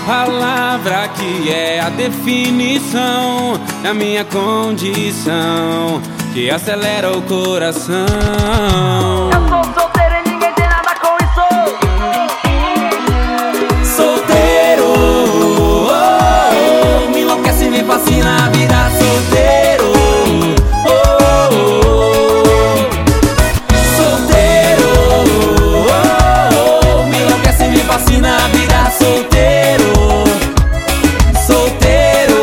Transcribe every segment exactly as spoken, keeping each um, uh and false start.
palavra que é a definição da minha condição, que acelera o coração. Eu sou solteiro e ninguém tem nada com isso. Solteiro, oh, oh, me enlouquece, me fascina a vida. Solteiro, oh, oh, solteiro, oh, oh, me enlouquece, me fascina a vida. Solteiro, solteiro,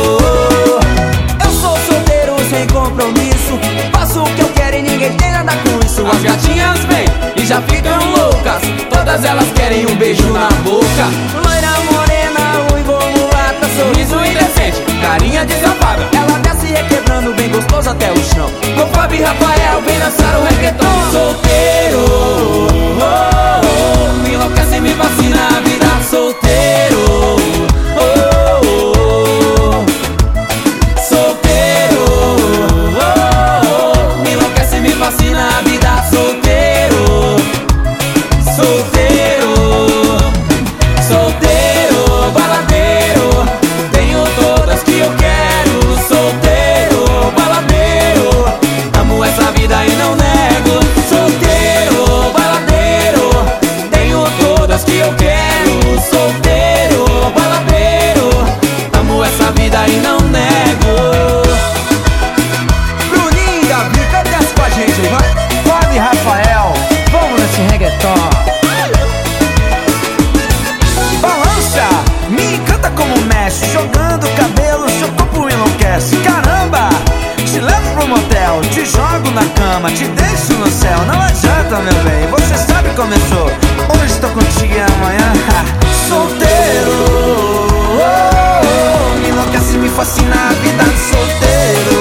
eu sou solteiro sem compromisso, faço o que eu quero e ninguém tem nada com isso. As gatinhas vêm e já ficam loucas, todas elas querem um beijo na boca. Loira, morena, ruiva ou mulata, sorriso indecente, carinha de safada. Ela desce requebrando bem gostoso até o chão. Com Fábio e Rafael vem dançar o reggaeton. Solteiro, oh, oh, oh, me enlouquece, me fascina a vida. Solteiro, oh, oh, oh, solteiro, oh, oh, me enlouquece, me fascina a vida. Solteiro, solteiro, solteiro, baladeiro, tenho todas que eu quero. Solteiro, baladeiro, amo essa vida e não nego. Solteiro, baladeiro, tenho todas que eu quero. Solteiro, baladeiro, amo essa vida e não nego. Bruninho e Gabi, desce com a gente aí, vai. Fábio e Rafael, vamos nesse reggaeton. Balança, me encanta como mexe, jogando o cabelo, seu corpo enlouquece. Caramba, te levo pro motel, te jogo na cama, te deixo no céu. Não adianta, meu bem, você sabe como eu sou. Hoje tô contigo e amanhã solteiro, oh, oh, me enlouquece, me fascina a vida. Solteiro,